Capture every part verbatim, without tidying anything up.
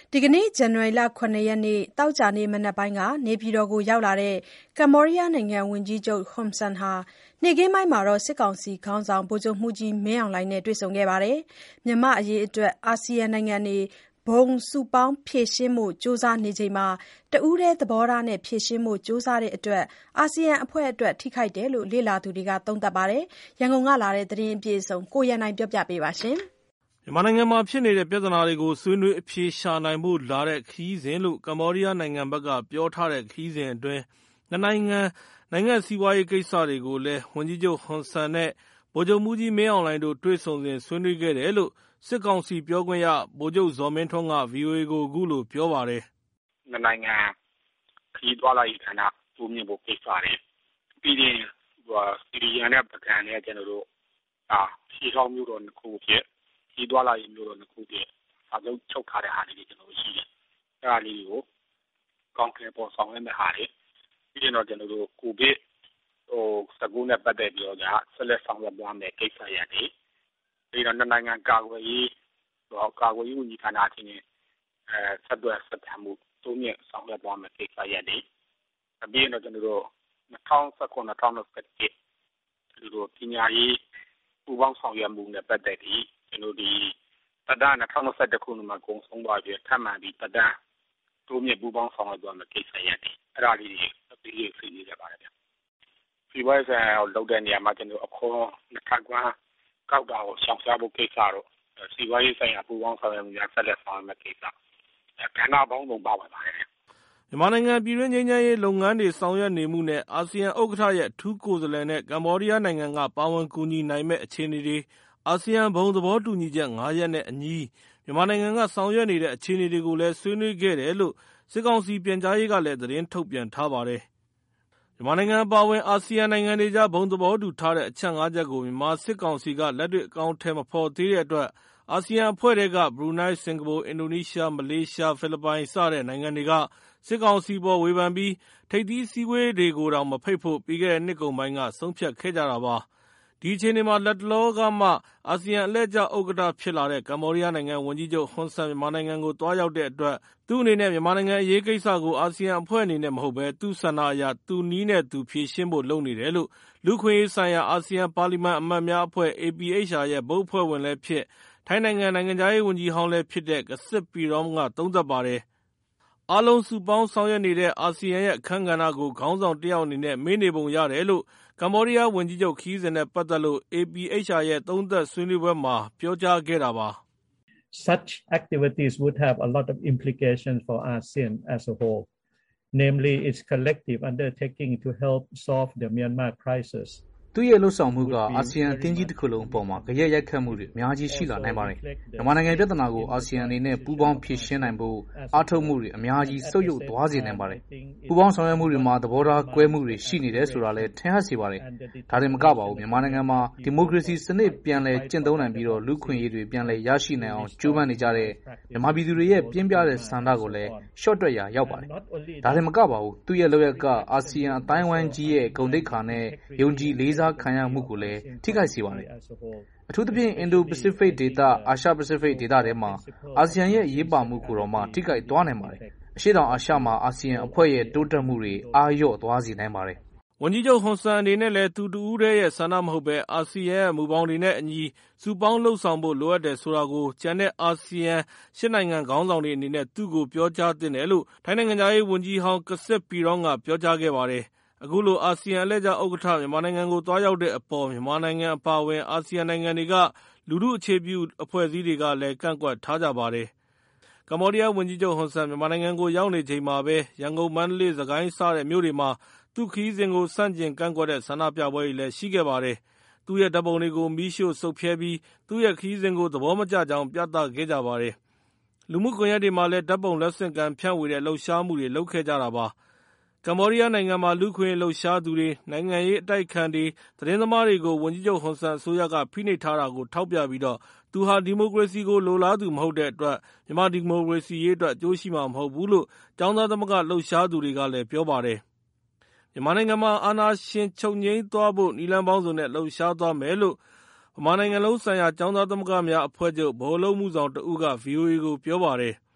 ဒီကနေ့ဇန်နဝါရီလ ခုနှစ်ရက်နေ့သောကြာနေ့မနက်ပိုင်းကနေပြည်တော်ကိုရောက်လာတဲ့ကမ္ဘောဒီးယားနိုင်ငံဝန်ကြီးချုပ်ဟွန်ဆန်ဟာနေ့ခင်းပိုင်းမှာစစ်ကောင်စီခေါင်းဆောင်ဗိုလ်ချုပ်မှူးကြီးမင်းအောင်လှိုင်နဲ့တွေ့ဆုံခဲ့ပါတယ်။မြန်မာ့အရေးအတွက်အာဆီယံနိုင်ငံတွေဘုံစုပေါင်းဖြေရှင်းဖို့ကြိုးစားနေချိန်မှာတဦးတည်းသဘောထားနဲ့ဖြေရှင်းဖို့ကြိုးစားတဲ့အတွက်အာဆီယံအဖွဲ့အတွက်ထိခိုက်တယ်လို့လေ့လာသူတွေကသုံးသပ်ပါတယ်။ရန်ကုန်ကလာတဲ့သတင်းအပြည့်အစုံကိုရန်နိုင်ပြောပြပေးပါမယ်။မြန်မာနိုင်ငံမှာဖြစ်နေတဲ့ပြဿနာတွေကိုဆွေးနွေးအဖြေရှာနိုင်ဖို့လာတဲ့ခရီးစဉ်လို့ကမ္ဘောဒီးယားနိုင်ငံဘက်ကပြောထားတဲ့ခရီးစဉ်အတွင်းနှစ်နိုင်ငံနိုင်ငံစီးပွားရေးကိစ္စတွေကိုလည်းဝန်ကြီးချုပ်ဟွန်ဆန်နဲ့ဗိုလ်ချုပ်မှူးကြီးမင်းအောင်လှိုင်တို့တွေ့ဆုံစဉ်ဆွေးနွေးခဲ့တယ်လို့စစ်ကောင်စီပြောခွင့်ရဗိုလ်ချုပ်ဇော်မင်းထွန်းက ဗွီအိုအေ ကိုအခုလိုပြောပါတယ်။နှစ်နိုင်ငံခရီးသွားလာရေးဌာနတိုးမြင့်ဖို့ကိစ္စတွေပြီးရင်စီရီယန်နဲ့ပကံနဲ့ကျွန်တော်တို့အာရှေးဟောင်းမျိုးတော်နှစ်ခုဖြစ်ဒီသွားလာရေးမျိုးတော်နှစ်ခုတည်းအလုံးချုပ်ထားတဲ့ဟာတွေကျွန်တော်ရှိတယ်။အဲဒါလေးကိုကောင်းကင်ပေါ်ဆောင်ရမယ့်ဟာတွေပြီးရင်တော့ကျွန်တော်တို့ကိုဗစ်ဟိုစကူနဲ့ပတ်သက်ပြီးတော့ကြာဆက်လက်ဆောင်ရွက်သွားမယ်ကိစ္စရတယ်။ပြီးတော့နိုင်ငံကာကွယ်ရေးတော့ကာကွယ်ရေးဝန်ကြီးဌာနချင်းအဲဆက်သွယ်ဆက်ဆံမှုသုံးမြင့်ဆောင်ရွက်သွားမယ်ကိစ္စရတယ်။ပြီးရင်တော့ကျွန်တော်တို့နှစ်ထောင်၁၉ နှစ်ထောင်၂၁ကျွန်တော်တို့ပညာရေးပူးပေါင်းဆောင်ရွက်မှုနဲ့ပတ်သက်ပြီးကျွန်တော်ဒီတဒ၂၀၂၁ခုနှစ်မှာကုန်ဆုံးသွားပြီးထပ်မံပြီးတဒတိုးမြင့်ပူးပေါင်းဆောင်ရွက်သွားမယ်ကိစ္စရတယ်အဲ့ဒါလေးတွေအပြီးရေးဆွေးနွေးကြပါတယ်ဗျဒီဘက်ဆန်လောက်တဲ့နေရာမှာကျွန်တော်အခေါ်နှစ်ခါကွမ်းကောက်တာကိုရှောင်ရှားဖို့ကိစ္စတော့စီဝါရေးဆိုင်ရာပူးပေါင်းဆောင်ရွက်မှုများဆက်လက်ဆောင်ရွက်မယ့်ကိစ္စကဏ္ဍပေါင်းစုံပါဝင်ပါတယ်မြန်မာနိုင်ငံပြည်တွင်းငြိမ်းချမ်းရေးလုပ်ငန်းတွေဆောင်ရွက်နေမှုနဲ့အာဆီယံဥက္ကဋ္ဌရဲ့အထူးကိုယ်စားလှယ်နဲ့ကမ္ဘောဒီးယားနိုင်ငံကပါဝင်ကူညီနိုင်မဲ့အခြေအနေတွေအာဆီယံဘုံသဘောတူညီချက်၅ရပ်နဲ့အညီမြန်မာနိုင်ငံကဆောင်ရွက်နေတဲ့အခြေအနေတွေကိုလည်းဆွေးနွေးခဲ့တယ်လို့စစ်ကောင်စီပြန်ကြားရေးကလည်းသတင်းထုတ်ပြန်ထားပါတယ်။မြန်မာနိုင်ငံအပါအဝင်အာဆီယံနိုင်ငံတွေကြားဘုံသဘောတူထားတဲ့အချက်၅ချက်ကိုမြန်မာစစ်ကောင်စီကလက်တွေ့အကောင်အထည်မဖော်သေးတဲ့အတွက်အာဆီယံအဖွဲ့ထဲကဘရူနိုင်း၊စင်ကာပူ၊အင်ဒိုနီးရှား၊မလေးရှား၊ဖိလစ်ပိုင်စတဲ့နိုင်ငံတွေကစစ်ကောင်စီပေါ်ဝေဖန်ပြီးထိပ်သီးအစည်းအဝေးတွေကိုတောင်မဖိတ်ဖို့ပြီးခဲ့တဲ့နှစ်ကုန်ပိုင်းကဆုံးဖြတ်ခဲ့ကြတာပါ။ဒီအခြေအနေမှာလတ်တလောကမှအာဆီယံအလှည့်ကျဥက္ကဋ္ဌဖြစ်လာတဲ့ကမ္ဘောဒီးယားနိုင်ငံဝန်ကြီးချုပ်ဟွန်ဆန်မြန်မာနိုင်ငံကိုသွားရောက်တဲ့အတွက်သူ့အနေနဲ့မြန်မာနိုင်ငံအရေးကိစ္စကိုအာဆီယံအဖွဲ့အနေနဲ့မဟုတ်ဘဲသူ့ဆန္ဒအရသူ့နည်းနဲ့သူဖြေရှင်းဖို့လုပ်နေတယ်လို့လူ့အခွင့်အရေးဆိုင်ရာအာဆီယံပါလီမန်အမတ်များအဖွဲ့ အေ ပီ အိုက်ချ် အာ ရဲ့ဘုတ်အဖွဲ့ဝင်လည်းဖြစ်ထိုင်းနိုင်ငံနိုင်ငံခြားရေးဝန်ကြီးဟောင်းလည်းဖြစ်တဲ့ကစစ်ပီရောင်းကသုံးသပ်ပါတယ်။အားလုံးစုပေါင်းဆောင်ရွက်နေတဲ့အာဆီယံရဲ့အခန်းကဏ္ဍကိုခေါင်းဆောင်တစ်ယောက်အနေနဲ့မေ့နေပုံရတယ်လို့ကမ္ဘောဒီးယားဝန်ကြီးချုပ်ခရီးစဉ်နဲ့ပတ်သက်လို့ အေ ပီ အိုက်ချ် အာ ရဲ့သုံးသပ်ဆွေးနွေးပွဲမှာပြောကြားခဲ့တာပါ။ Such activities would have a lot of implications for ASEAN as a whole, namely its collective undertaking to help solve the Myanmar crisis. သူ့ရဲ့လှုပ်ဆောင်မှုကအာဆီယံအသင်းကြီးတစ်ခုလုံးအပေါ်မှာကြရက်ရိုက်ခတ်မှုတွေအများကြီးရှိလာနိုင်ပါတယ်။မြန်မာနိုင်ငံပြဿနာကိုအာဆီယံအနေနဲ့ပူးပေါင်းဖြေရှင်းနိုင်ဖို့အားထုတ်မှုတွေအများကြီးဆုတ်ယုတ်သွားစေနိုင်ပါတယ်။ပူးပေါင်းဆောင်ရွက်မှုတွေမှာသဘောထားကွဲမှုတွေရှိနေတယ်ဆိုတာလည်းထင်ဟပ်စေပါတယ်။ဒါတင်မကပါဘူးမြန်မာနိုင်ငံမှာဒီမိုကရေစီစနစ်ပြန်လည်ကျင့်သုံးနိုင်ပြီးတော့လူ့ခွင့်ရေးတွေပြန်လည်ရရှိနိုင်အောင်ကြိုးပမ်းနေကြတဲ့မြန်မာပြည်သူတွေရဲ့ပြင်းပြတဲ့ဆန္ဒကိုလည်းရှော့တွက်ရာရောက်ပါတယ်။ဒါတင်မကပါဘူးသူ့ရဲ့လုပ်ရက်ကအာဆီယံအတိုင်းအဝိုင်းကြီးရဲ့ဂုဏ်သိက္ခာနဲ့ယုံကြည်လေးစားခံရမှုကိုလည်းထိခိုက်စေပါတယ်။အထူးသဖြင့်အင်ဒိုပစိဖိတ်ဒေသအာရှပစိဖိတ်ဒေသထဲမှာအာဆီယံရဲ့အရေးပါမှုကိုတော့မှထိခိုက်သွားနိုင်ပါတယ်။အရှေ့တောင်အာရှမှာအာဆီယံအဖွဲ့ရဲ့တိုးတက်မှုတွေအားလျော့သွားစေနိုင်ပါတယ်။ဝန်ကြီးချုပ်ဟွန်ဆန်အနေနဲ့လည်းသူတူဦးတည်းရဲ့ဆန္ဒမဟုတ်ဘဲအာဆီယံရဲ့မူပေါင်းတွေနဲ့အညီစုပေါင်းလှုပ်ဆောင်ဖို့လိုအပ်တယ်ဆိုတာကိုကျန်တဲ့အာဆီယံရှစ်နိုင်ငံခေါင်းဆောင်တွေအနေနဲ့သူ့ကိုပြောကြားသင့်တယ်လို့ထိုင်းနိုင်ငံသားရေးဝန်ကြီးဟောင်းကစစ်ပီရောင်းကပြောကြားခဲ့ပါတယ်။အခုလိုအာဆီယံအလှည့်ကျဥက္ကဋ္ဌမြန်မာနိုင်ငံကိုသွားရောက်တဲ့အပေါ်မြန်မာနိုင်ငံအပါအဝင်အာဆီယံနိုင်ငံတွေကလူထုအခြေပြုအဖွဲ့အစည်းတွေကလည်းကန့်ကွက်ထားကြပါတယ်။ကမ္ဘောဒီးယားဝန်ကြီးချုပ်ဟွန်ဆန်မြန်မာနိုင်ငံကိုရောက်နေချိန်မှာပဲရန်ကုန်၊မန္တလေး၊စစ်ကိုင်းစတဲ့မြို့တွေမှာသူ့ခရီးစဉ်ကိုဆန့်ကျင်ကန့်ကွက်တဲ့ဆန္ဒပြပွဲတွေလည်းရှိခဲ့ပါတယ်။သူ့ရဲ့ဓာတ်ပုံတွေကိုမီးရှို့စုတ်ဖြဲပြီးသူ့ရဲ့ခရီးစဉ်ကိုသဘောမကျကြောင်းပြသခဲ့ကြပါတယ်။လူမှုကွန်ရက်တွေမှာလည်းဓာတ်ပုံလက်ဆင့်ကမ်းဖြန့်ဝေတဲ့လှုပ်ရှားမှုတွေလုပ်ခဲ့ကြတာပါ။ကမ္ဘောဒီးယားနိုင်ငံမှာလူ့အခွင့်အရေးလှုပ်ရှားသူတွေ၊နိုင်ငံရေးအတိုက်အခံတွေ၊သတင်းသမားတွေကိုဝန်ကြီးချုပ်ဟွန်ဆန်အစိုးရကဖိနှိပ်ထားတာကိုထောက်ပြပြီးသူဟာဒီမိုကရေစီကိုလိုလားသူမဟုတ်တဲ့အတွက်မြန်မာဒီမိုကရေစီရေးအတွက်အကျိုးရှိမှာမဟုတ်ဘူးလို့ကျောင်းသားသမဂ္ဂလှုပ်ရှားသူတွေကလည်းပြောပါတယ်။မြန်မာနိုင်ငံမှာအာဏာရှင်ချုပ်ငြိမ်းသွားဖို့နည်းလမ်းပေါင်းစုံနဲ့လှုပ်ရှားသွားမယ်လို့ဗမာနိုင်ငံလုံးဆိုင်ရာကျောင်းသားသမဂ္ဂများအဖွဲ့ချုပ်ဗဟိုအလုပ်အမှုဆောင်တစ်ဦးကဗွီအိုအေကိုပြောပါတယ်။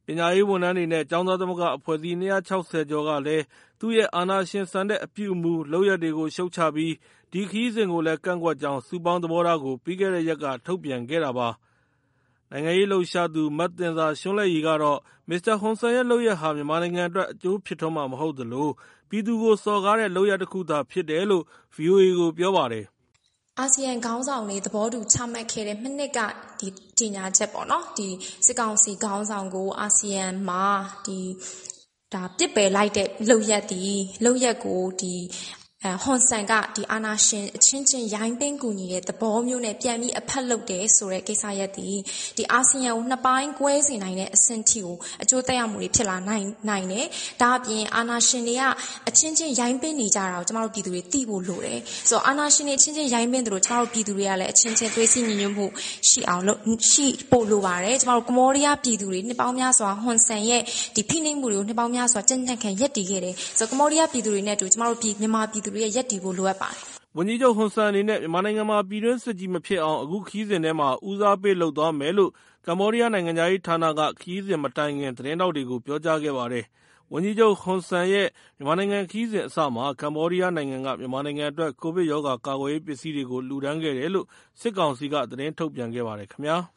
ပညာရေးဝန်ထမ်းတွေနဲ့ကျောင်းသားသမဂ္ဂအဖွဲ့အစည်း၂၆၀ကျော်ကလည်းသူ့ရဲ့အာဏာရှင်ဆန်တဲ့အပြုအမူလုပ်ရပ်တွေကိုရှုတ်ချပြီးဒီခရီးစဉ်ကိုလည်းကန့်ကွက်ကြောင်းစုပေါင်းသဘောထားကိုပြီးခဲ့တဲ့ရက်ကထုတ်ပြန်ခဲ့တာပါ။နိုင်ငံရေးလှုပ်ရှားသူမတ်တင်စာရွှန်းလဲ့ရည်ကတော့မစ္စတာဟွန်ဆန်ရဲ့လုပ်ရပ်ဟာမြန်မာနိုင်ငံအတွက်အကျိုးဖြစ်ထွန်းမှာမဟုတ်သလိုပြည်သူကိုစော်ကားတဲ့လုပ်ရပ်တစ်ခုသာဖြစ်တယ်လို့ ဗွီအိုအေ ကိုပြောပါတယ်။အာဆီယံခေါင်းဆောင်တွေသဘောတူချမှတ်ခဲ့တဲ့မနှစ်ကဒီကြေညာချက်ပေါ့နော်ဒီစစ်ကောင်စီခေါင်းဆောင်ကိုအာဆီယံမှာဒီဒါပြစ်ပယ်လိုက်တဲ့လုပ်ရက်ဒီလုပ်ရက်ကိုဒီအဲဟွန်ဆန်ကဒီအာနာရှင်အချင်းချင်းရိုင်းပင်းကူညီတဲ့သဘောမျိုးနဲ့ပြန်ပြီးအဖက်လုပ်တယ်ဆိုတဲ့ကိစ္စရက်ဒီဒီအာဆီယံကိုနှစ်ပိုင်းကွဲစီနိုင်တဲ့အဆင့်ထိကိုအကျိုးသက်ရောက်မှုတွေဖြစ်လာနိုင်နိုင်တယ်။ဒါအပြင်အာနာရှင်တွေကအချင်းချင်းရိုင်းပင်းနေကြတာကိုကျမတို့ပြည်သူတွေသိဖို့လိုတယ်။ဆိုတော့အာနာရှင်တွေအချင်းချင်းရိုင်းပင်းတယ်လို့ကျမတို့ပြည်သူတွေကလည်းအချင်းချင်းသွေးစည်းညီညွတ်မှုရှိအောင်လို့ရှိပို့လိုပါတယ်။ကျမတို့ကမ္ဘောဒီးယားပြည်သူတွေနှစ်ပေါင်းများစွာဟွန်ဆန်ရဲ့ဒီဖိနှိပ်မှုတွေကိုနှစ်ပေါင်းများစွာကြံ့ကြံ့ခံရပ်တည်ခဲ့တယ်။ဆိုတော့ကမ္ဘောဒီးယားပြည်သူတွေနဲ့တူကျမတို့ပြည်မြန်မာပြည်သူတွေရဲ့ရပ်တည်ဖို့လိုအပ်ပါတယ်။ဝန်ကြီးချုပ်ဟွန်ဆန်အနေနဲ့မြန်မာနိုင်ငံမှာပြည်တွင်းစစ်ကြီးမဖြစ်အောင်အခုခရီးစဉ်ထဲမှာဦးစားပေးလုပ်သွားမယ်လို့ကမ္ဘောဒီးယားနိုင်ငံခြားရေးဌာနကခရီးစဉ်မတိုင်ခင်သတင်းထောက်တွေကိုပြောကြားခဲ့ပါတယ်။ဝန်ကြီးချုပ်ဟွန်ဆန်ရဲ့မြန်မာနိုင်ငံခရီးစဉ်အစမှာကမ္ဘောဒီးယားနိုင်ငံကမြန်မာနိုင်ငံအတွက်ကိုဗစ်ရောဂါကာကွယ်ရေးပစ္စည်းတွေကိုလှူဒါန်းခဲ့တယ်လို့စစ်ကောင်စီကသတင်းထုတ်ပြန်ခဲ့ပါတယ်ခင်ဗျာ။